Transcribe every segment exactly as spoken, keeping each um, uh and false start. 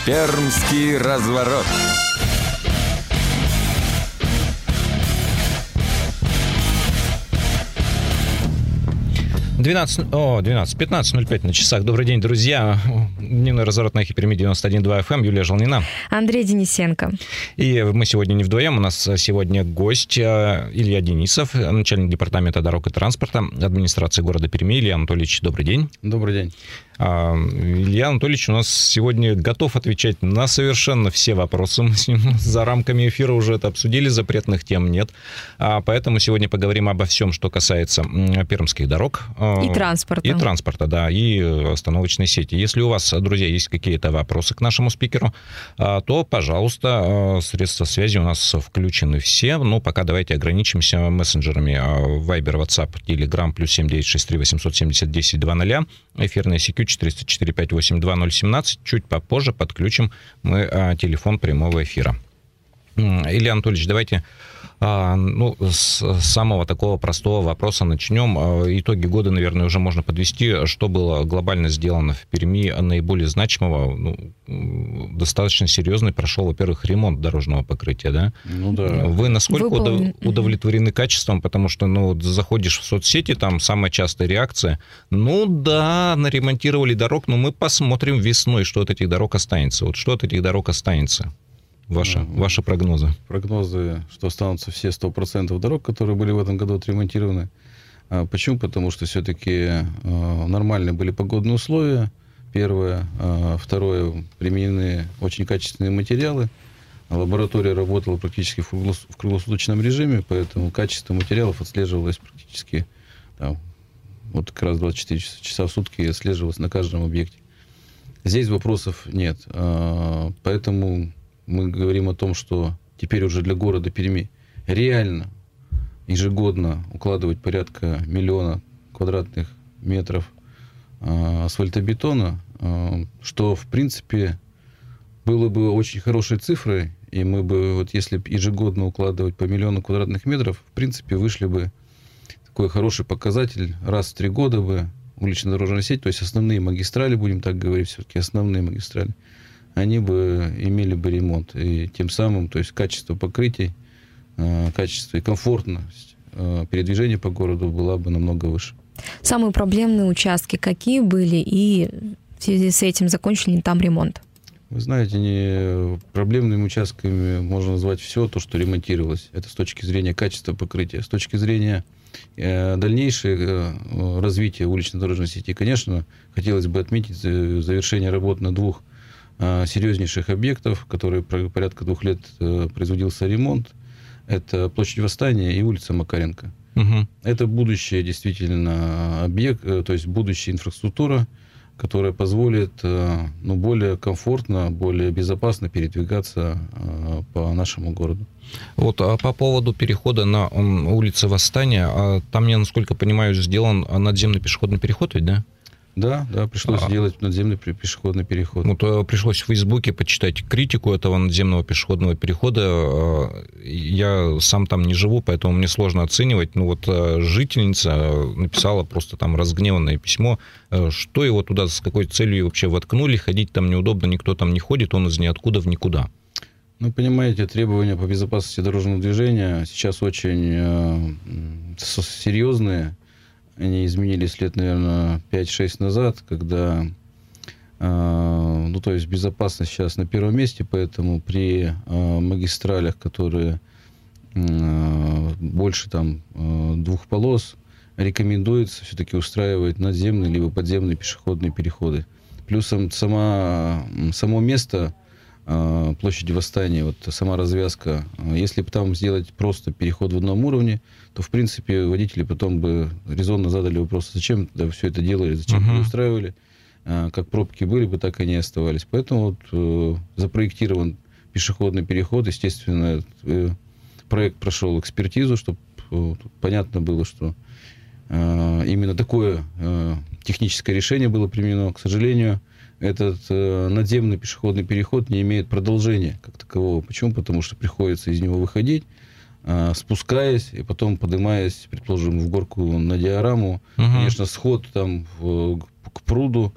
Пермский разворот. двенадцать, о, двенадцать, пятнадцать ноль пять на часах. Добрый день, друзья. Дневной разворот на Перми девяносто один и два эф эм. Юлия Желнина. Андрей Денисенко. И мы сегодня не вдвоем. У нас сегодня гость Илья Денисов, начальник департамента дорог и транспорта администрации города Перми. Илья Анатольевич, добрый день. Добрый день. Илья Анатольевич у нас сегодня готов отвечать на совершенно все вопросы. Мы с ним за рамками эфира уже это обсудили, запретных тем нет. Поэтому сегодня поговорим обо всем, что касается пермских дорог. И транспорта. И транспорта, да, и остановочной сети. Если у вас, друзья, есть какие-то вопросы к нашему спикеру, то, пожалуйста, средства связи у нас включены все. Но пока давайте ограничимся мессенджерами Viber, WhatsApp, Telegram, плюс семь девять шесть три восемьсот семьдесят десять два ноль, эфирная си кью четыреста четыре пять восемь два ноль семнадцать. Чуть попозже подключим мы а, телефон прямого эфира. Илья Анатольевич, давайте а, ну, с самого такого простого вопроса начнем. Итоги года, наверное, уже можно подвести. Что было глобально сделано в Перми наиболее значимого? Ну, достаточно серьезный прошел, во-первых, ремонт дорожного покрытия, да? Ну да. Вы насколько Выполнен. удовлетворены качеством? Потому что, ну, заходишь в соцсети, там самая частая реакция. Ну да, наремонтировали дорог, но мы посмотрим весной, что от этих дорог останется. Вот что от этих дорог останется? Ваши, mm-hmm. ваши прогнозы. Прогнозы, что останутся все сто процентов дорог, которые были в этом году отремонтированы. А почему? Потому что все-таки а, нормальные были погодные условия. Первое. А, второе. Применены очень качественные материалы. Лаборатория работала практически в, круглос, в круглосуточном режиме, поэтому качество материалов отслеживалось практически там, вот как раз двадцать четыре часа в сутки отслеживалось на каждом объекте. Здесь вопросов нет. А, поэтому мы говорим о том, что теперь уже для города Перми реально ежегодно укладывать порядка миллиона квадратных метров э, асфальтобетона, э, что, в принципе, было бы очень хорошей цифрой, и мы бы, вот если ежегодно укладывать по миллиону квадратных метров, в принципе, вышли бы такой хороший показатель раз в три года бы улично-дорожная сеть, то есть основные магистрали, будем так говорить, все-таки основные магистрали, они бы имели бы ремонт. И тем самым, то есть качество покрытий, качество и комфортность передвижения по городу была бы намного выше. Самые проблемные участки какие были, и в связи с этим закончили ли там ремонт? Вы знаете, не проблемными участками можно назвать все то, что ремонтировалось. Это с точки зрения качества покрытия. С точки зрения дальнейшего развития улично-дорожной сети, конечно, хотелось бы отметить завершение работ на двух серьезнейших объектов, которые порядка двух лет производился ремонт. Это площадь Восстания и улица Макаренко. Угу. Это будущее действительно объект, то есть будущая инфраструктура, которая позволит ну, более комфортно, более безопасно передвигаться по нашему городу. Вот а по поводу перехода на улицу Восстания, там, я насколько понимаю, сделан надземный пешеходный переход, ведь, да? Да, да, пришлось а, делать надземный пешеходный переход. Ну, то пришлось в Фейсбуке почитать критику этого надземного пешеходного перехода. Я сам там не живу, поэтому мне сложно оценивать. Ну, вот жительница написала просто там разгневанное письмо, что его туда, с какой целью вообще воткнули, ходить там неудобно, никто там не ходит, он из ниоткуда в никуда. Ну, понимаете, требования по безопасности дорожного движения сейчас очень э, серьезные. Они изменились лет, наверное, пять-шесть назад, когда, э, ну, то есть безопасность сейчас на первом месте, поэтому при э, магистралях, которые э, больше там э, двух полос, рекомендуется все-таки устраивать надземные либо подземные пешеходные переходы. Плюсом сама, само место э, площади Восстания, вот сама развязка, если бы там сделать просто переход в одном уровне, то, в принципе, водители потом бы резонно задали вопрос, зачем тогда все это делали, зачем uh-huh. устраивали, как пробки были бы, так и они оставались. Поэтому вот, э, запроектирован пешеходный переход, естественно, э, проект прошел экспертизу, чтобы э, понятно было, что э, именно такое э, техническое решение было применено. К сожалению, этот э, надземный пешеходный переход не имеет продолжения как такового. Почему? Потому что приходится из него выходить, спускаясь и потом поднимаясь, предположим, в горку на диораму. Угу. Конечно, сход там в, к пруду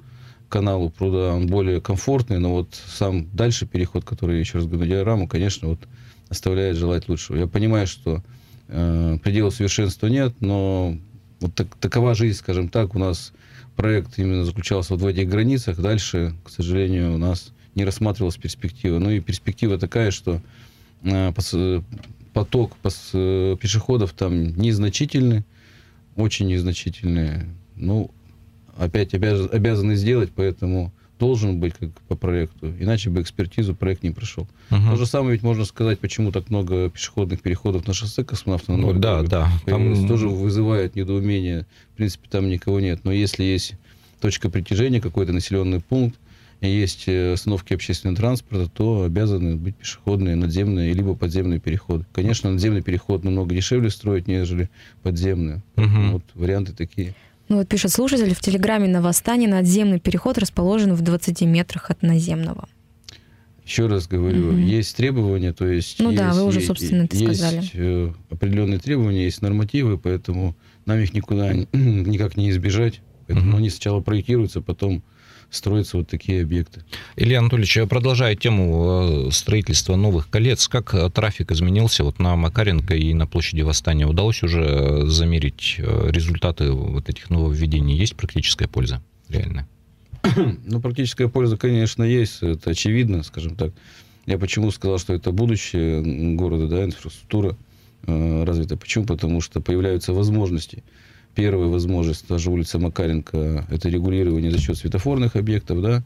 каналу пруда, он более комфортный, но вот сам дальше переход, который, еще раз говорю, на диораму, конечно, вот оставляет желать лучшего. Я понимаю, что э, предела совершенства нет, но вот так, такова жизнь, скажем так. У нас проект именно заключался вот в этих границах. Дальше, к сожалению, у нас не рассматривалась перспектива. Ну и перспектива такая, что э, пос, поток пос, э, пешеходов там незначительный, очень незначительный. Ну, опять обяз, обязаны сделать, поэтому должен быть как по проекту, иначе бы экспертизу проект не прошел. Uh-huh. То же самое ведь можно сказать, почему так много пешеходных переходов на шоссе Космонавта. Ну, да, да. Там... Тоже вызывает недоумение. В принципе, там никого нет. Но если есть точка притяжения, какой-то населенный пункт, и есть остановки общественного транспорта, то обязаны быть пешеходные, надземные, либо подземные переходы. Конечно, надземный переход намного дешевле строить, нежели подземные. Uh-huh. Вот варианты такие. Ну вот пишет слушатель, в Телеграме на Восстане надземный переход расположен в двадцати метрах от наземного. Еще раз говорю, угу. есть требования, то есть... Ну есть, да, вы уже, собственно, это есть сказали. Есть определенные требования, есть нормативы, поэтому нам их никуда никак не избежать. Поэтому угу. они сначала проектируются, потом строятся вот такие объекты. Илья Анатольевич, продолжая тему строительства новых колец, как трафик изменился вот на Макаренко и на площади Восстания? Удалось уже замерить результаты вот этих нововведений? Есть практическая польза реальная? Ну, практическая польза, конечно, есть. Это очевидно, скажем так. Я почему сказал, что это будущее города, да, инфраструктура э, развита. Почему? Потому что появляются возможности. Первая возможность, даже улица Макаренко, это регулирование за счет светофорных объектов, да,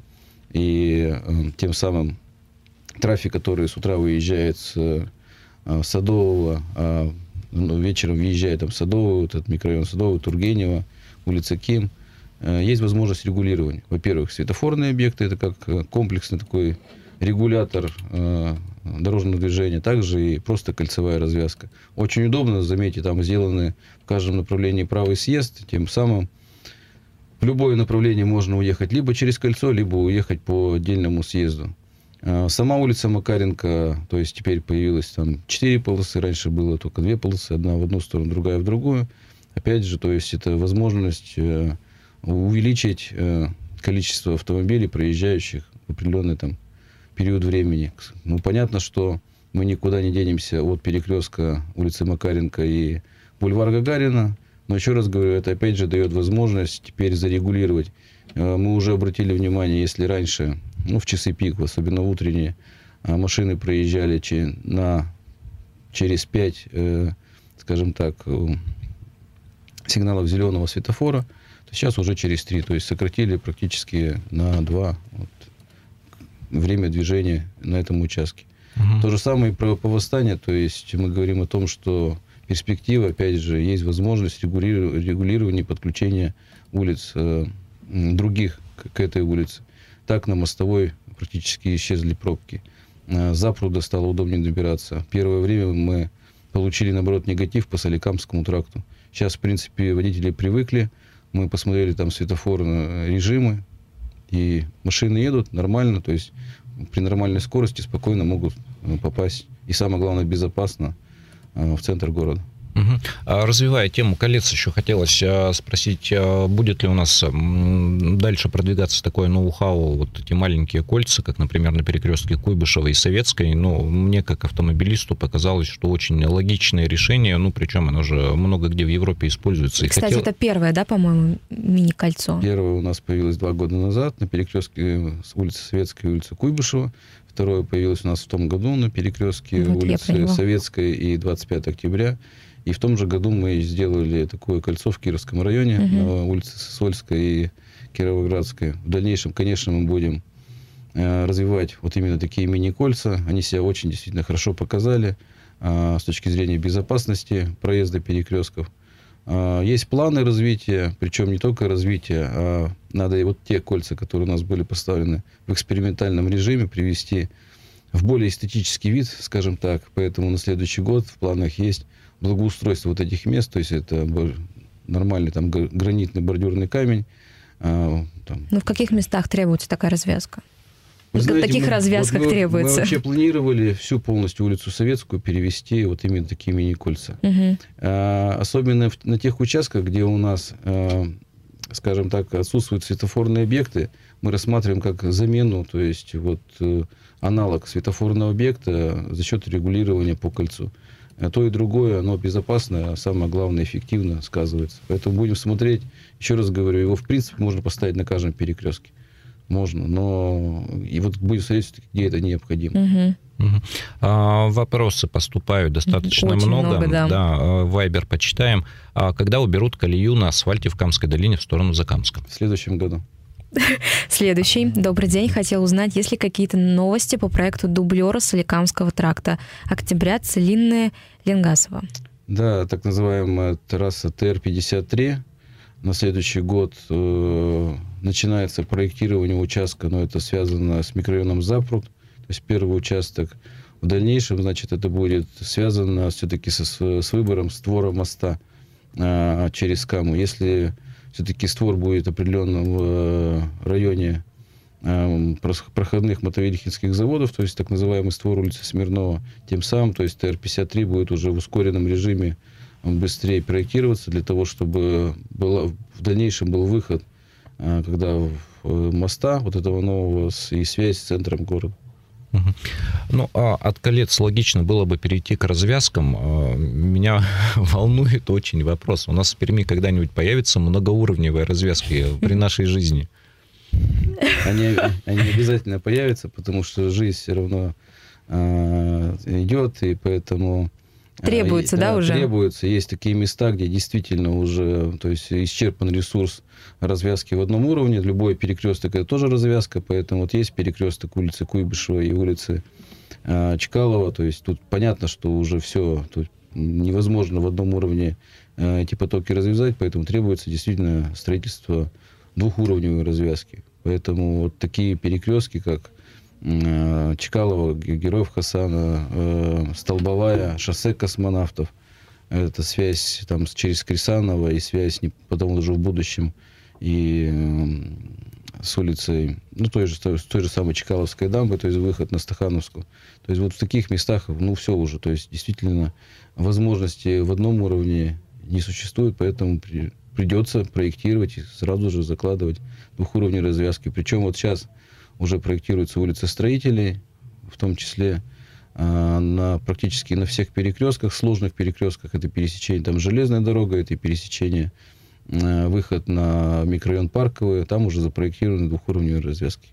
и э, тем самым трафик, который с утра выезжает с э, Садового, а ну, вечером въезжает там Садовый, вот этот микрорайон Садовый, Тургенева, улица Ким, э, есть возможность регулирования. Во-первых, светофорные объекты, это как комплексный такой регулятор э, дорожного движения, также и просто кольцевая развязка. Очень удобно, заметьте, там сделаны в каждом направлении правый съезд, тем самым в любое направление можно уехать либо через кольцо, либо уехать по отдельному съезду. Э, сама улица Макаренко, то есть теперь появилось там четыре полосы, раньше было только две полосы, одна в одну сторону, другая в другую. Опять же, то есть это возможность э, увеличить э, количество автомобилей, проезжающих в определенный там период времени. Ну, понятно, что мы никуда не денемся от перекрестка улицы Макаренко и бульвара Гагарина, но еще раз говорю, это опять же дает возможность теперь зарегулировать. Мы уже обратили внимание, если раньше, ну, в часы пик, особенно в утренние, машины проезжали на, через пять, скажем так, сигналов зеленого светофора, то сейчас уже через три, то есть сократили практически на два вот, время движения на этом участке. Uh-huh. То же самое и про, по Восстанию, то есть мы говорим о том, что перспектива, опять же, есть возможность регулирования, регулирования подключения улиц э, других к, к этой улице. Так на Мостовой практически исчезли пробки. Э, за пруда стало удобнее добираться. Первое время мы получили, наоборот, негатив по Соликамскому тракту. Сейчас, в принципе, водители привыкли. Мы посмотрели там светофорные режимы, и машины едут нормально, то есть при нормальной скорости спокойно могут попасть, и самое главное, безопасно в центр города. Угу. Развивая тему колец, еще хотелось спросить, будет ли у нас дальше продвигаться такое ноу-хау, вот эти маленькие кольца, как, например, на перекрестке Куйбышева и Советской. Ну, мне, как автомобилисту, показалось, что очень логичное решение, ну, причем оно же много где в Европе используется. И Кстати, хотел... это первое, да, по-моему, мини-кольцо? Первое у нас появилось два года назад на перекрестке с улицы Советской и улицы Куйбышева. Второе появилось у нас в том году на перекрестке вот улицы Советской и двадцать пятого октября. И в том же году мы сделали такое кольцо в Кировском районе, uh-huh. на улице Сысольской и Кировоградской. В дальнейшем, конечно, мы будем э, развивать вот именно такие мини-кольца. Они себя очень действительно хорошо показали э, с точки зрения безопасности проезда перекрестков. Э, есть планы развития, причем не только развития, а надо и вот те кольца, которые у нас были поставлены в экспериментальном режиме, привести в более эстетический вид, скажем так. Поэтому на следующий год в планах есть благоустройство вот этих мест, то есть это нормальный там гранитный бордюрный камень. А, там. Ну, в каких местах требуется такая развязка? Вы в знаете, каких мы, развязках вот мы, требуется? Мы вообще планировали всю полностью улицу Советскую перевести вот именно такие мини-кольца. Угу. А, особенно в, на тех участках, где у нас а, скажем так, отсутствуют светофорные объекты, мы рассматриваем как замену, то есть вот аналог светофорного объекта за счет регулирования по кольцу. То и другое, оно безопасно, а самое главное, эффективно сказывается. Поэтому будем смотреть, еще раз говорю, его в принципе можно поставить на каждом перекрестке. Можно, но и вот будем смотреть, где это необходимо. Угу. Угу. А, вопросы поступают достаточно Очень много. много, да. Да, Вайбер почитаем. А когда уберут колею на асфальте в Камской долине в сторону Закамска? В следующем году. Следующий. Добрый день. Хотел узнать, есть ли какие-то новости по проекту дублера Соликамского тракта. Октября, Целинная, Ленгасово. Да, так называемая трасса Т Р пятьдесят три. На следующий год э, начинается проектирование участка, но это связано с микрорайоном Запруд. То есть первый участок. В дальнейшем, значит, это будет связано все-таки со, с выбором створа моста э, через Каму. Если все-таки створ будет определен в районе э, проходных мотовилихинских заводов, то есть так называемый створ улицы Смирнова, тем самым, то есть Т Р пятьдесят три будет уже в ускоренном режиме быстрее проектироваться для того, чтобы было, в дальнейшем был выход, э, когда моста вот этого нового и связь с центром города. Ну, а от колец логично было бы перейти к развязкам. Меня волнует очень вопрос. У нас в Перми когда-нибудь появятся многоуровневые развязки при нашей жизни? Они, они обязательно появятся, потому что жизнь все равно э, идет, и поэтому... Требуется, да, да, уже? Требуется. Есть такие места, где действительно уже, то есть, исчерпан ресурс развязки в одном уровне. Любой перекресток — это тоже развязка, поэтому вот есть перекресток улицы Куйбышева и улицы э, Чкалова. То есть тут понятно, что уже все, тут невозможно в одном уровне э, эти потоки развязать, поэтому требуется действительно строительство двухуровневой развязки. Поэтому вот такие перекрестки, как Чкалова, Героев Хасана, Столбовая, шоссе Космонавтов. Это связь там через Крисанова и связь не, потом уже в будущем и с улицей, ну, той же, с той же самой Чкаловской дамбы, то есть выход на Стахановскую. То есть вот в таких местах, ну, все уже. То есть действительно возможности в одном уровне не существует, поэтому при, придется проектировать и сразу же закладывать двухуровневые развязки. Причем вот сейчас уже проектируются улицы Строителей, в том числе э, на, практически на всех перекрестках, сложных перекрестках. Это пересечение там железная дорога, это пересечение, э, выход на микрорайон Парковый. Там уже запроектированы двухуровневые развязки.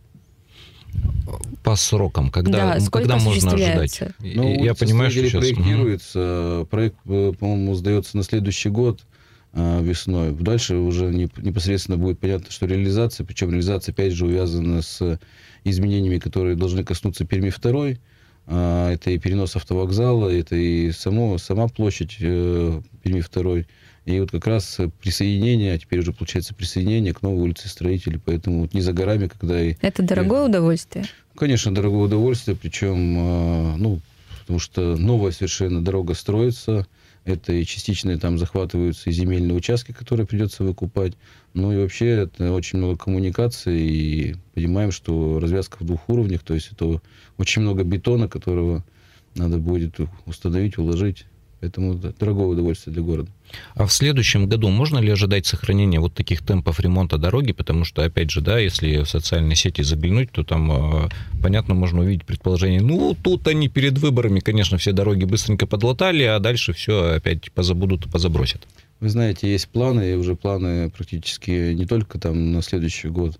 По срокам, когда, да, когда можно ожидать? Ну, Я понимаю, что сейчас... проектируется, проект, по-моему, сдается на следующий год весной. Дальше уже непосредственно будет понятно, что реализация, причем реализация, опять же, увязана с изменениями, которые должны коснуться Перми-два. Это и перенос автовокзала, это и само, сама площадь Перми-два. И вот как раз присоединение, а теперь уже получается присоединение к новой улице Строителей. Поэтому вот не за горами, когда... И, это дорогое и, удовольствие? Конечно, дорогое удовольствие, причем, ну, потому что новая совершенно дорога строится. Это и частично там захватываются и земельные участки, которые придется выкупать. Ну и вообще это очень много коммуникаций. И понимаем, что развязка в двух уровнях, то есть это очень много бетона, которого надо будет установить, уложить. Поэтому это дорогое удовольствие для города. А в следующем году можно ли ожидать сохранения вот таких темпов ремонта дороги? Потому что, опять же, да, если в социальные сети заглянуть, то там, понятно, можно увидеть предположение, ну, тут они перед выборами, конечно, все дороги быстренько подлатали, а дальше все опять позабудут и позабросят. Вы знаете, есть планы, и уже планы практически не только там на следующий год,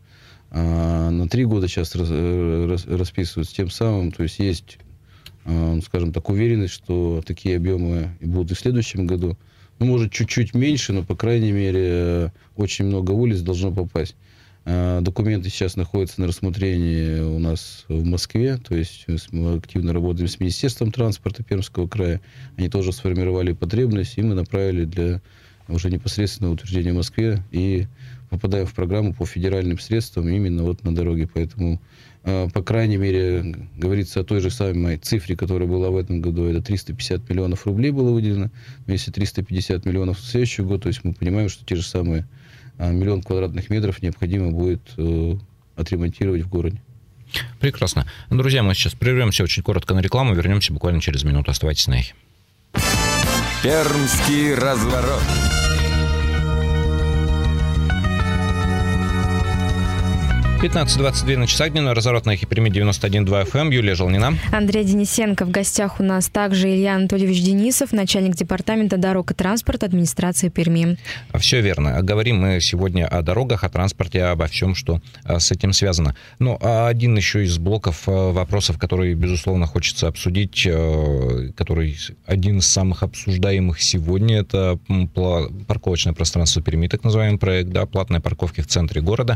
а на три года сейчас расписываются тем самым, то есть есть... скажем так, уверенность, что такие объемы будут и в следующем году. Ну, может, чуть-чуть меньше, но, по крайней мере, очень много улиц должно попасть. Документы сейчас находятся на рассмотрении у нас в Москве, то есть мы активно работаем с Министерством транспорта Пермского края. Они тоже сформировали потребность, и мы направили для уже непосредственного утверждения в Москве и попадаем в программу по федеральным средствам именно вот на дороге. Поэтому, по крайней мере, говорится о той же самой цифре, которая была в этом году. Это триста пятьдесят миллионов рублей было выделено. Но если триста пятьдесят миллионов в следующий год, то есть мы понимаем, что те же самые миллион квадратных метров необходимо будет отремонтировать в городе. Прекрасно. Друзья, мы сейчас прервемся очень коротко на рекламу. Вернемся буквально через минуту. Оставайтесь на эхе. Пермский разворот. пятнадцать двадцать два на часах, дневной разворот на Хиперме девяносто один и два эф эм. Юлия Желнина. Андрей Денисенко. В гостях у нас также Илья Анатольевич Денисов, начальник департамента дорог и транспорта администрации Перми. Все верно. Говорим мы сегодня о дорогах, о транспорте, обо всем, что с этим связано. Но один еще из блоков вопросов, который, безусловно, хочется обсудить, который один из самых обсуждаемых сегодня, это парковочное пространство Перми, так называемый проект, да, платные парковки в центре города.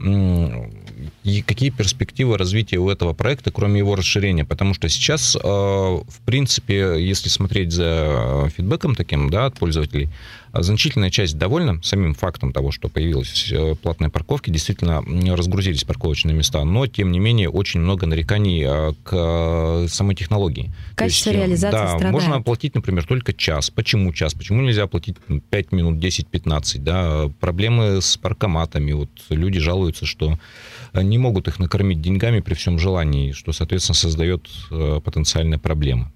И какие перспективы развития у этого проекта, кроме его расширения? Потому что сейчас, в принципе, если смотреть за фидбэком таким, да, от пользователей, значительная часть довольна самим фактом того, что появились платные парковки, действительно разгрузились парковочные места, но, тем не менее, очень много нареканий к самой технологии. Качество реализации да, страдает. Можно оплатить, например, только час. Почему час? Почему нельзя оплатить пять минут, десять-пятнадцать? Да? Проблемы с паркоматами. Вот люди жалуются, что не могут их накормить деньгами при всем желании, что, соответственно, создает потенциальные проблемы.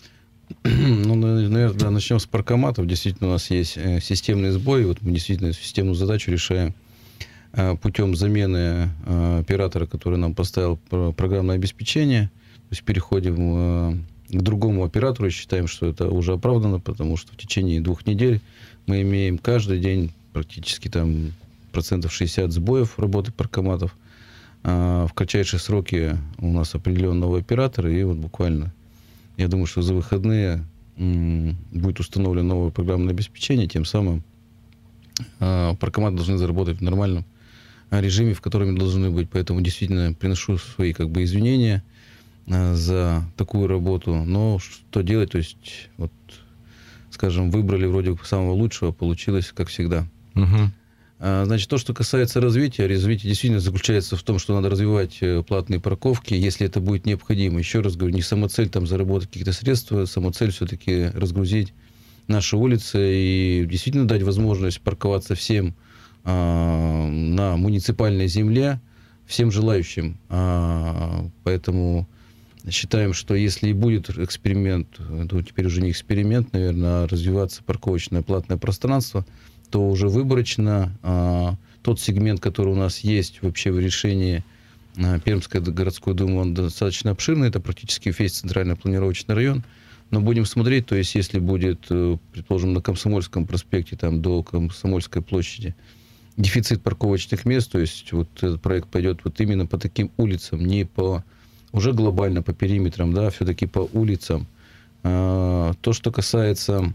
Ну, наверное, да, начнем с паркоматов. Действительно, у нас есть системный сбой. Вот мы действительно системную задачу решаем путем замены оператора, который нам поставил программное обеспечение. То есть переходим к другому оператору и считаем, что это уже оправдано, потому что в течение двух недель мы имеем каждый день практически там процентов шестьдесят сбоев работы паркоматов. В кратчайшие сроки у нас определен новый оператор, и вот буквально, я думаю, что за выходные будет установлено новое программное обеспечение, тем самым паркоматы должны заработать в нормальном режиме, в котором они должны быть. Поэтому действительно приношу свои как бы извинения за такую работу. Но что делать? То есть, вот, скажем, выбрали вроде самого лучшего, получилось как всегда. Угу. Значит, то, что касается развития, развитие действительно заключается в том, что надо развивать платные парковки, если это будет необходимо. Еще раз говорю, не самоцель там заработать какие-то средства, самоцель все-таки разгрузить наши улицы и действительно дать возможность парковаться всем а, на муниципальной земле, всем желающим. А, поэтому считаем, что если и будет эксперимент, то теперь уже не эксперимент, наверное, а развиваться парковочное платное пространство, то уже выборочно а, тот сегмент, который у нас есть вообще в решении а, Пермской городской думы, он достаточно обширный, это практически весь центральный планировочный район. Но будем смотреть, то есть если будет, предположим, на Комсомольском проспекте там, до Комсомольской площади дефицит парковочных мест, то есть вот этот проект пойдет вот именно по таким улицам, не по уже глобально по периметрам, да, все-таки по улицам. А, то, что касается...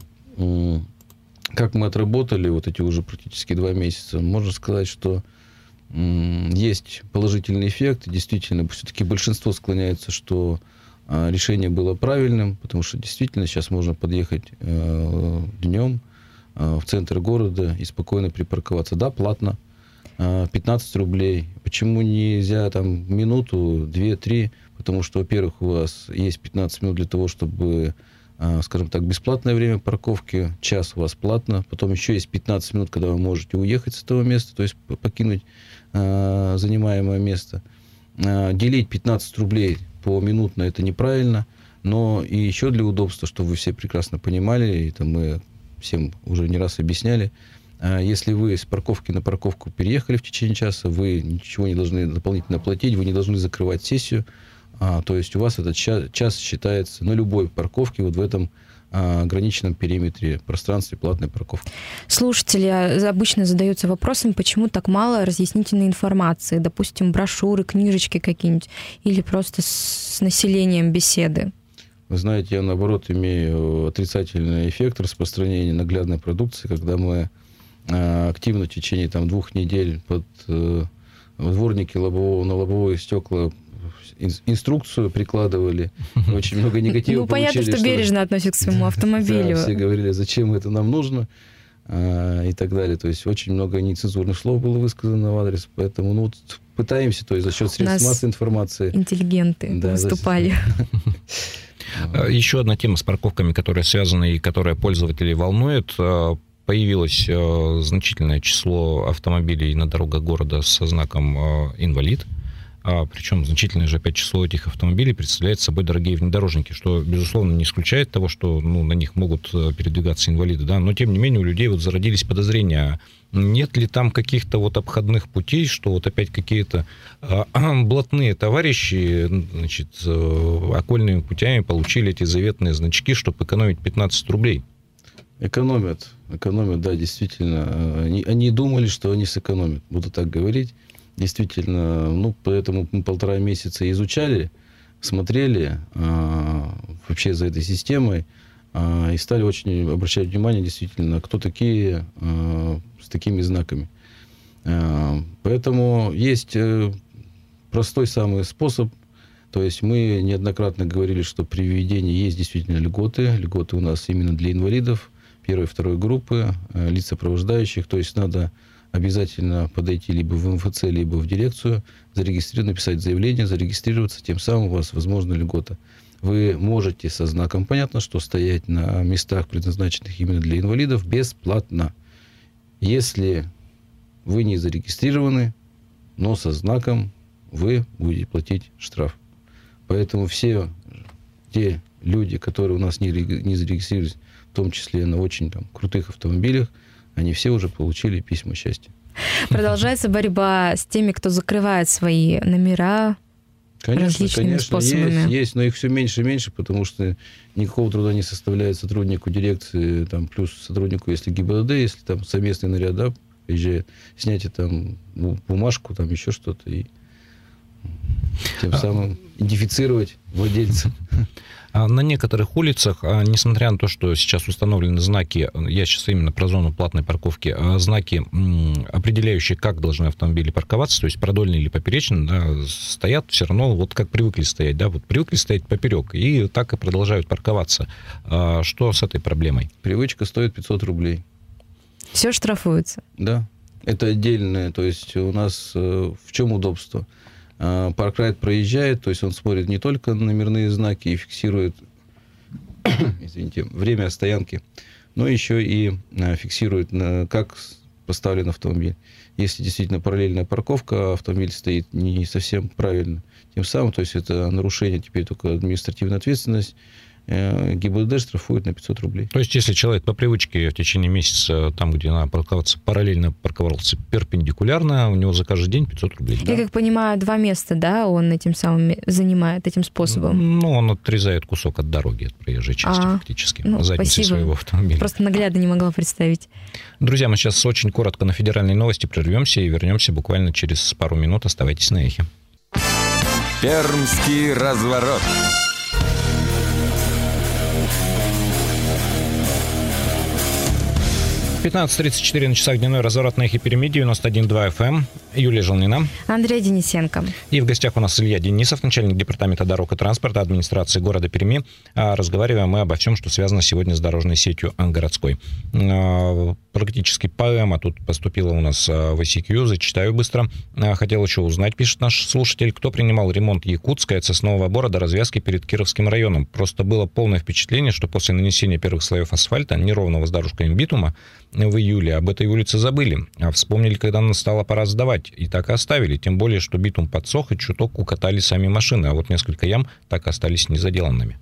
Как мы отработали вот эти уже практически два месяца, можно сказать, что м, есть положительный эффект. Действительно, все-таки большинство склоняется, что а, решение было правильным, потому что действительно сейчас можно подъехать э, днем э, в центр города и спокойно припарковаться. Да, платно, э, пятнадцать рублей. Почему нельзя там минуту, две, три? Потому что, во-первых, у вас есть пятнадцать минут для того, чтобы... скажем так, бесплатное время парковки, час у вас платно, потом еще есть пятнадцать минут, когда вы можете уехать с этого места, то есть покинуть э, занимаемое место. Э, делить пятнадцать рублей поминутно это неправильно, но и еще для удобства, чтобы вы все прекрасно понимали, это мы всем уже не раз объясняли, э, если вы с парковки на парковку переехали в течение часа, вы ничего не должны дополнительно платить, вы не должны закрывать сессию. А, то есть у вас этот час, час считается на любой парковке вот в этом а, ограниченном периметре пространстве платной парковки. Слушатели обычно задаются вопросом, почему так мало разъяснительной информации, допустим, брошюры, книжечки какие-нибудь, или просто с населением беседы. Вы знаете, я, наоборот, имею отрицательный эффект распространения наглядной продукции, когда мы а, активно в течение там, двух недель под а, дворники лобового, на лобовые стекла инструкцию прикладывали, очень много негатива ну, понятно, получили. что бережно относится к своему автомобилю. Да, все говорили, зачем это нам нужно, и так далее. То есть очень много нецензурных слов было высказано в адрес, поэтому ну, вот пытаемся, то есть за счет средств массовой информации. Интеллигенты да, выступали. Еще одна тема с парковками, которая связана и которая пользователей волнует. Появилось значительное число автомобилей на дорогах города со знаком «инвалид». а, причем значительное же опять число этих автомобилей представляет собой дорогие внедорожники, что, безусловно, не исключает того, что ну, на них могут передвигаться инвалиды, да, но, тем не менее, у людей вот зародились подозрения, нет ли там каких-то вот обходных путей, что вот опять какие-то а, блатные товарищи, значит, окольными путями получили эти заветные значки, чтобы экономить пятнадцать рублей. Экономят, экономят, да, действительно. Они, они думали, что они сэкономят, буду так говорить. Действительно, ну, поэтому мы полтора месяца изучали, смотрели а, вообще за этой системой а, и стали очень обращать внимание, действительно, кто такие а, с такими знаками. А, поэтому есть простой самый способ. То есть мы неоднократно говорили, что при введении есть действительно льготы. Льготы у нас именно для инвалидов первой и второй группы, лиц сопровождающих. То есть надо обязательно подойти либо в эм эф цэ, либо в дирекцию, зарегистрировать, написать заявление, зарегистрироваться, тем самым у вас возможна льгота. Вы можете со знаком, понятно, что стоять на местах, предназначенных именно для инвалидов, бесплатно. Если вы не зарегистрированы, но со знаком, вы будете платить штраф. Поэтому все те люди, которые у нас не, не зарегистрировались, в том числе на очень там, крутых автомобилях, они все уже получили письма счастья. Продолжается борьба с теми, кто закрывает свои номера конечно, различными конечно, способами. Есть, есть, но их все меньше и меньше, потому что никакого труда не составляет сотруднику дирекции, там, плюс сотруднику, если гэ бэ дэ дэ, если там совместный наряд, да, приезжает, снять там бумажку, там еще что-то, и тем самым идентифицировать владельца. На некоторых улицах, несмотря на то, что сейчас установлены знаки, я сейчас именно про зону платной парковки, знаки, определяющие, как должны автомобили парковаться, то есть продольные или поперечные, да, стоят все равно вот как привыкли стоять, да, вот привыкли стоять поперек, и так и продолжают парковаться. Что с этой проблемой? Привычка стоит пятьсот рублей. Все штрафуется? Да, это отдельное, то есть у нас в чем удобство? Паркрайд проезжает, то есть он смотрит не только на номерные знаки и фиксирует извините, время стоянки, но еще и фиксирует, как поставлен автомобиль. Если действительно параллельная парковка, автомобиль стоит не совсем правильно, тем самым, то есть это нарушение, теперь только административная ответственность, гэ бэ дэ дэ штрафует на пятьсот рублей. То есть, если человек по привычке в течение месяца, там, где надо парковаться, параллельно парковался перпендикулярно, у него за каждый день пятьсот рублей. Я, да? как понимаю, два места, да, он этим самым занимает, этим способом? Ну, он отрезает кусок от дороги, от проезжей части, а, фактически, ну, задницы спасибо. своего автомобиля. Просто наглядно не могла представить. Друзья, мы сейчас очень коротко на федеральные новости прервемся и вернемся буквально через пару минут. Оставайтесь на эхе. Пермский разворот. пятнадцать тридцать четыре на часах, дневной разворот на эхе Перми, девяносто один и два эф эм. Юлия Желнина. Андрей Денисенко. И в гостях у нас Илья Денисов, начальник департамента дорог и транспорта администрации города Перми. Разговариваем мы обо всем, что связано сегодня с дорожной сетью городской. Практически поэма тут поступила у нас в ай си кью, зачитаю быстро. Хотел еще узнать, пишет наш слушатель, кто принимал ремонт Якутской от Соснового Бора до развязки перед Кировским районом. Просто было полное впечатление, что после нанесения первых слоев асфальта, неровного с дорожками битума, в июле об этой улице забыли, а вспомнили, когда настала пора сдавать, и так и оставили, тем более, что битум подсох, и чуток укатали сами машины, а вот несколько ям так и остались незаделанными.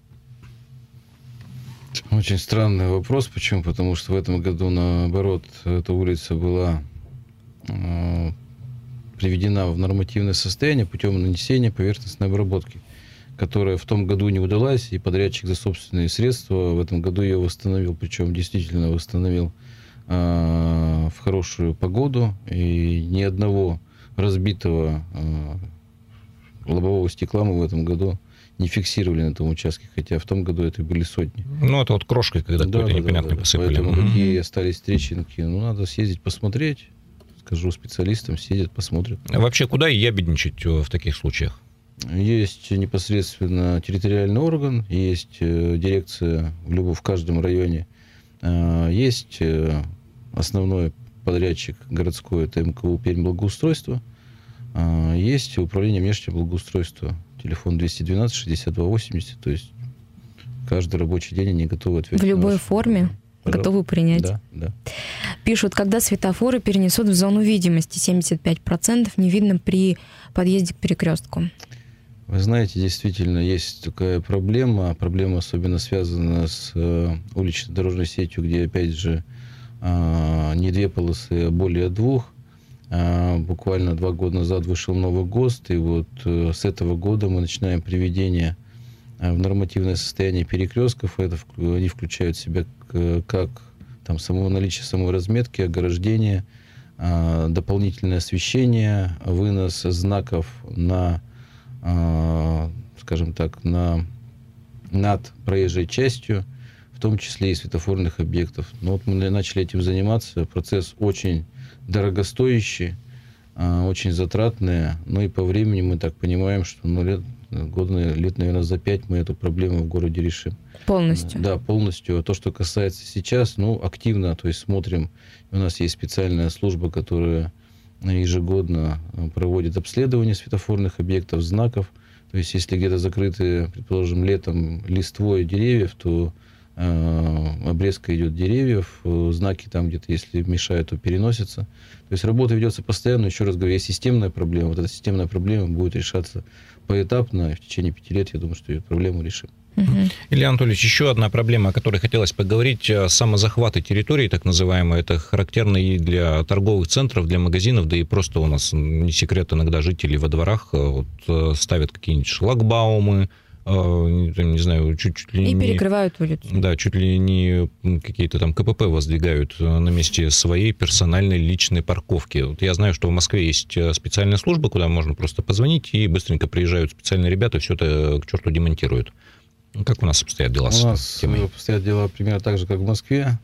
Очень странный вопрос, почему? Потому что в этом году, наоборот, эта улица была э, приведена в нормативное состояние путем нанесения поверхностной обработки, которая в том году не удалась, и подрядчик за собственные средства в этом году ее восстановил, причем действительно восстановил в хорошую погоду, и ни одного разбитого э, лобового стекла мы в этом году не фиксировали на этом участке, хотя в том году это были сотни. Ну, это вот крошкой, когда да, какой-то да, непонятный да, да. посыпали. Поэтому mm-hmm. какие остались трещинки, ну, надо съездить посмотреть, скажу специалистам, съездят, посмотрят. А вообще, куда ябедничать в таких случаях? Есть непосредственно территориальный орган, есть дирекция в, любом, в каждом районе, есть основной подрядчик городской, это эм ка у Пермь благоустройство, есть управление внешнего благоустройства, телефон двести двенадцать шестьдесят два восемьдесят, то есть каждый рабочий день они готовы ответить. В любой форме? Пожалуйста. Готовы принять. Да, да. Пишут, когда светофоры перенесут в зону видимости, семьдесят пять процентов не видно при подъезде к перекрестку? Вы знаете, действительно, есть такая проблема. Проблема особенно связана с э, уличной дорожной сетью, где, опять же, э, не две полосы, а более двух. Э, буквально два года назад вышел новый ГОСТ, и вот э, с этого года мы начинаем приведение э, в нормативное состояние перекрестков. Это, они включают в себя как там, само наличие самой разметки, ограждения, э, дополнительное освещение, вынос знаков на скажем так, на, над проезжей частью, в том числе и светофорных объектов. Но вот мы начали этим заниматься. Процесс очень дорогостоящий, очень затратный. Но и по времени мы так понимаем, что ну, лет, год, лет, наверное, за пять мы эту проблему в городе решим. Полностью? Да, полностью. А то, что касается сейчас, ну, активно, то есть смотрим. У нас есть специальная служба, которая ежегодно проводит обследование светофорных объектов, знаков. То есть, если где-то закрыты, предположим, летом листвой деревьев, то э, обрезка идет деревьев, э, знаки там где-то, если мешают, то переносятся. То есть, работа ведется постоянно. Еще раз говорю, есть системная проблема. Вот эта системная проблема будет решаться поэтапно. И в течение пяти лет, я думаю, что эту проблему решим. Угу. Илья Анатольевич, еще одна проблема, о которой хотелось поговорить, самозахваты территории, так называемые, это характерно и для торговых центров, для магазинов, да и просто у нас, не секрет, иногда жители во дворах вот, ставят какие-нибудь шлагбаумы, не знаю, чуть-чуть ли и не... перекрывают улицу. Да, чуть ли не какие-то там КПП воздвигают на месте своей персональной личной парковки. Вот я знаю, что в Москве есть специальная служба, куда можно просто позвонить, и быстренько приезжают специальные ребята, все это к черту демонтируют. Как у нас обстоят дела с У нас темой? Обстоят дела примерно так же, как в Москве.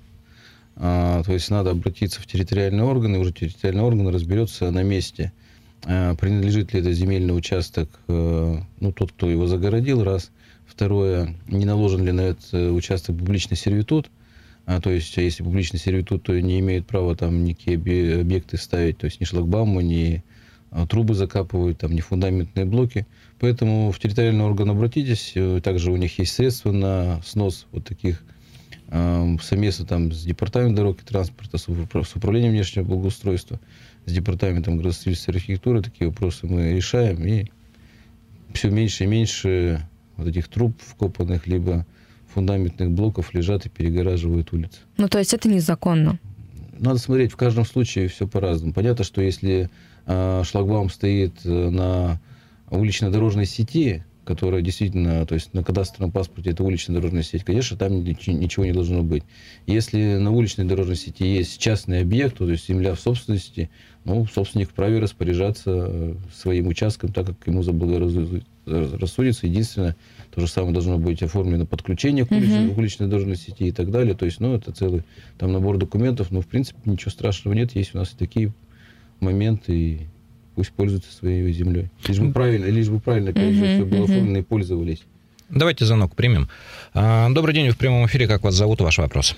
А, то есть надо обратиться в территориальные органы, уже территориальный орган разберется на месте, а, принадлежит ли это земельный участок, а, ну, тот, кто его загородил, раз. Второе, не наложен ли на этот участок публичный сервитут. А, то есть, если публичный сервитут, то не имеют права там никакие объекты ставить, то есть ни шлагбаумы, ни трубы закапывают, там, ни фундаментные блоки. Поэтому в территориальный орган обратитесь. Также у них есть средства на снос вот таких э, совместно там, с департаментом дорог и транспорта, с, с управлением внешнего благоустройства, с департаментом градостроительства и архитектуры. Такие вопросы мы решаем. И все меньше и меньше вот этих труб вкопанных, либо фундаментных блоков лежат и перегораживают улицы. Ну, то есть это незаконно? Надо смотреть, в каждом случае все по-разному. Понятно, что если э, шлагбаум стоит на улично-дорожной сети, которая действительно, то есть на кадастровом паспорте это уличная дорожная сеть, конечно, там ничего не должно быть. Если на уличной дорожной сети есть частный объект, то есть земля в собственности, ну, собственник вправе распоряжаться своим участком так, как ему заблагорассудится. Единственное, то же самое должно быть оформлено подключение к уличной, uh-huh. уличной дорожной сети и так далее. То есть, ну, это целый там набор документов, но, в принципе, ничего страшного нет. Есть у нас и такие моменты, и пусть пользуются своей землей. Лишь бы правильно, лишь бы правильно, опять же, uh-huh, все было оформлено uh-huh. и пользовались. Давайте звонок примем. Добрый день, вы в прямом эфире. Как вас зовут? Ваш вопрос.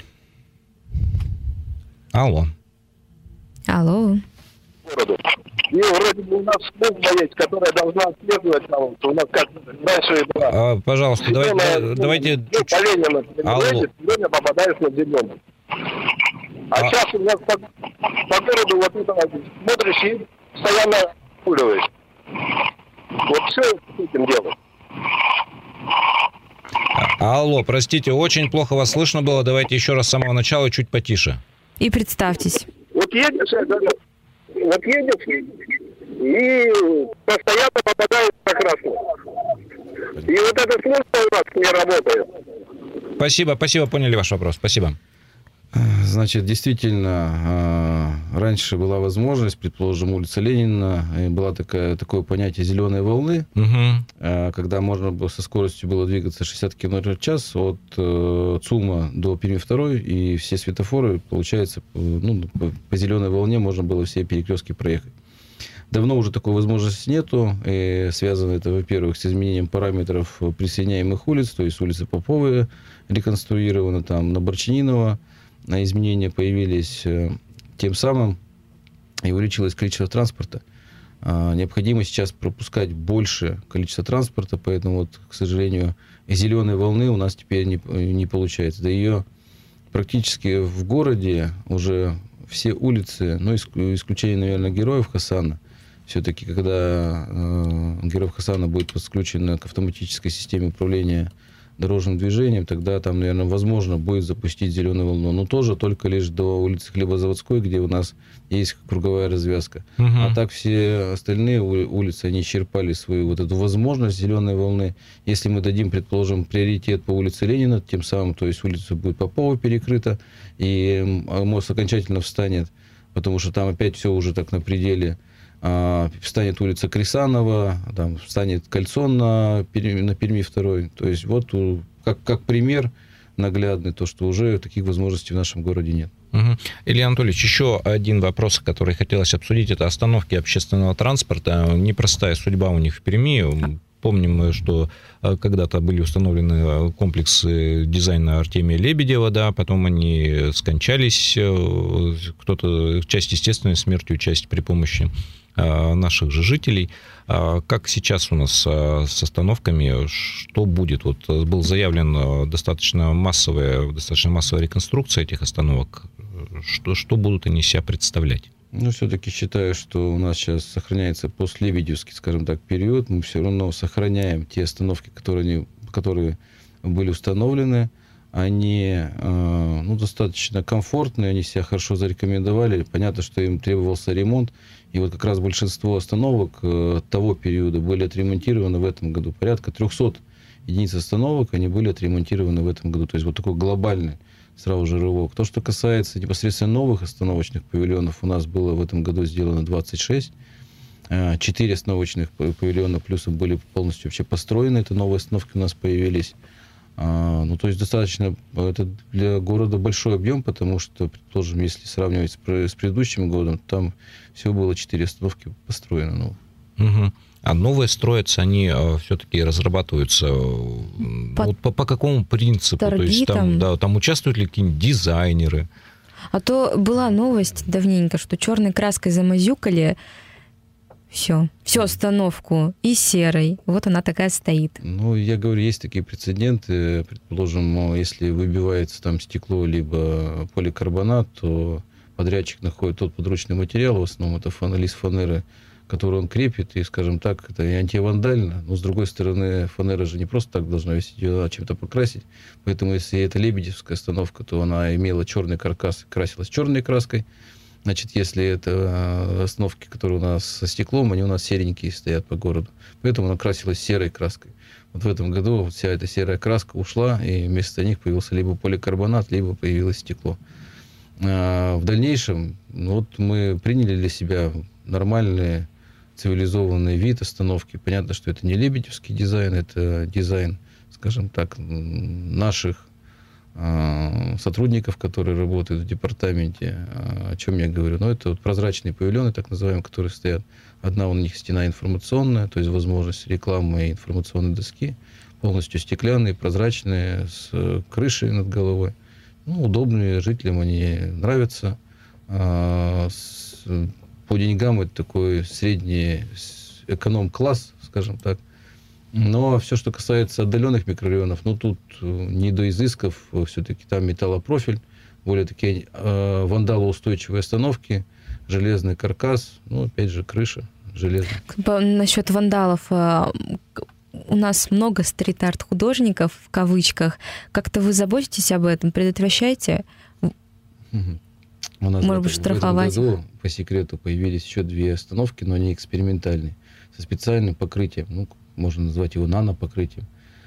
Алло. Алло. И вроде бы у нас служба есть, которая должна отслеживать там, у нас как раньше была. А, пожалуйста, давайте... Ну, давайте... Ну, по Ленина, Алло. сегодня попадаешь на зеленый. А, а сейчас у нас по, по городу вот это смотришь и постоянно пуливаешь. Вот все с этим делом. Алло, простите, очень плохо вас слышно было. Давайте еще раз с самого начала, чуть потише. И представьтесь. Вот едешь, вот едешь, и постоянно попадаешь на красный. И вот эта служба у нас не работает. Спасибо, спасибо, поняли ваш вопрос. Спасибо. Значит, действительно, раньше была возможность, предположим, улица Ленина, была такая, такое понятие зеленой волны, угу. когда можно было со скоростью было двигаться шестьдесят километров в час от ЦУМа до Перми второй, и все светофоры, получается, ну, по зеленой волне можно было все перекрестки проехать. Давно уже такой возможности нету, и связано это, во-первых, с изменением параметров присоединяемых улиц, то есть улица Поповая реконструирована, там, на Борчининова, изменения появились, тем самым и увеличилось количество транспорта. Необходимо сейчас пропускать больше количество транспорта, поэтому, вот, к сожалению, зеленой волны у нас теперь не, не получается. Да ее практически в городе уже все улицы, ну, исключение, наверное, Героев Хасана, все-таки, когда э, Геров Хасана будет подключена к автоматической системе управления дорожным движением, тогда там, наверное, возможно будет запустить зеленую волну. Но тоже только лишь до улицы Хлебозаводской, где у нас есть круговая развязка. Угу. А так все остальные улицы, они исчерпали свою вот эту возможность зеленой волны. Если мы дадим, предположим, приоритет по улице Ленина, тем самым, то есть улица будет Попова перекрыта, и мост окончательно встанет, потому что там опять все уже так на пределе. Встанет улица Крисанова, там встанет кольцо на Перми, на Перми второй. То есть вот как, как пример наглядный, то, что уже таких возможностей в нашем городе нет. Угу. Илья Анатольевич, еще один вопрос, который хотелось обсудить, это остановки общественного транспорта. Непростая судьба у них в Перми. Помним, что когда-то были установлены комплексы дизайна Артемия Лебедева, да, потом они скончались, кто-то, часть естественной смертью, часть при помощи наших же жителей. Как сейчас у нас с остановками, что будет? Вот был заявлен достаточно массовая, достаточно массовая реконструкция этих остановок. Что, что будут они из себя представлять? Ну, все-таки считаю, что у нас сейчас сохраняется постлебедевский, скажем так, период. Мы все равно сохраняем те остановки, которые, которые были установлены. Они э, ну, достаточно комфортные, они себя хорошо зарекомендовали. Понятно, что им требовался ремонт. И вот как раз большинство остановок э, того периода были отремонтированы в этом году. Порядка трехсот единиц остановок, они были отремонтированы в этом году. То есть вот такой глобальный сразу же рывок. То, что касается непосредственно новых остановочных павильонов, у нас было в этом году сделано двадцать шесть. Четыре остановочных павильона плюсом были полностью вообще построены. Это новые остановки у нас появились. Ну, то есть достаточно, это для города большой объем, потому что, предположим, если сравнивать с, с предыдущим годом, там всего было четыре остановки построено. Ну. Угу. А новые строятся, они все-таки разрабатываются по, вот по, по какому принципу? Торги, то есть там, там... Да, там участвуют ли какие-нибудь дизайнеры? А то была новость давненько, что черной краской замазюкали все, всю остановку и серой. Вот она такая стоит. Ну, я говорю, есть такие прецеденты. Предположим, если выбивается там стекло либо поликарбонат, то подрядчик находит тот подручный материал, в основном это фан, лист фанеры, который он крепит, и, скажем так, это и антивандально, но, с другой стороны, фанера же не просто так должна висеть, ее надо чем-то покрасить, поэтому, если это лебедевская остановка, то она имела черный каркас, красилась черной краской, значит, если это остановки, которые у нас со стеклом, они у нас серенькие стоят по городу, поэтому она красилась серой краской. Вот в этом году вся эта серая краска ушла, и вместо них появился либо поликарбонат, либо появилось стекло. А в дальнейшем, ну, вот мы приняли для себя нормальные цивилизованный вид остановки. Понятно, что это не лебедевский дизайн, это дизайн, скажем так, наших э, сотрудников, которые работают в департаменте. О чем я говорю? Ну, это вот прозрачные павильоны, так называемые, которые стоят. Одна у них стена информационная, то есть возможность рекламы и информационной доски, полностью стеклянные, прозрачные, с крышей над головой. Ну, удобные, жителям они нравятся. Э, с, По деньгам это такой средний эконом-класс, скажем так. Но все, что касается отдаленных микрорайонов, ну, тут не до изысков, все-таки там металлопрофиль, более такие э, вандалоустойчивые остановки, железный каркас, ну, опять же, крыша железная. Насчет вандалов. У нас много стрит-арт-художников, в кавычках. Как-то вы заботитесь об этом, предотвращаете? Угу. У нас Может быть, штрафовать. В этом году, по секрету, появились еще две остановки, но они экспериментальные, со специальным покрытием. Ну, можно назвать его нанопокрытием.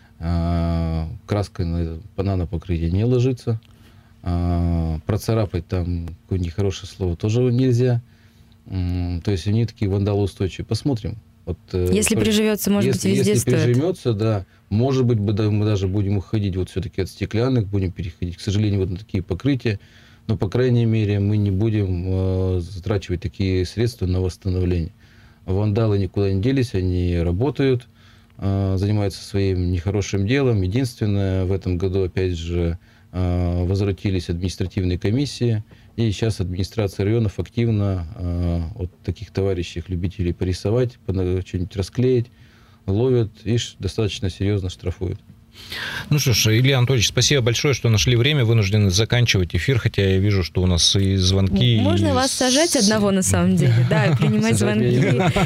А, краска на, по нанопокрытию не ложится. А, процарапать там какое-нибудь нехорошее слово тоже нельзя. А, то есть они такие вандалоустойчивые. Посмотрим. Вот, если э, приживется, может если, быть, везде если стоит. Если приживется, да. Может быть, мы даже будем уходить вот все-таки от стеклянных, будем переходить, к сожалению, вот на такие покрытия. Но, по крайней мере, мы не будем э, затрачивать такие средства на восстановление. Вандалы никуда не делись, они работают, э, занимаются своим нехорошим делом. Единственное, в этом году, опять же, э, возвратились административные комиссии, и сейчас администрация районов активно э, от таких товарищей, любителей порисовать, что-нибудь расклеить, ловят и достаточно серьезно штрафуют. Ну что ж, Илья Анатольевич, спасибо большое, что нашли время. Вынуждены заканчивать эфир, хотя я вижу, что у нас и звонки... Можно и... вас сажать одного на самом деле, да, и принимать звонки.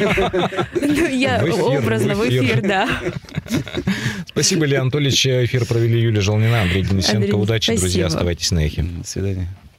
Я образно в эфир, да. Спасибо, Илья Анатольевич. Эфир провели Юлия Желнина, Андрей Денисенко. Удачи, друзья, оставайтесь на эхе. До свидания.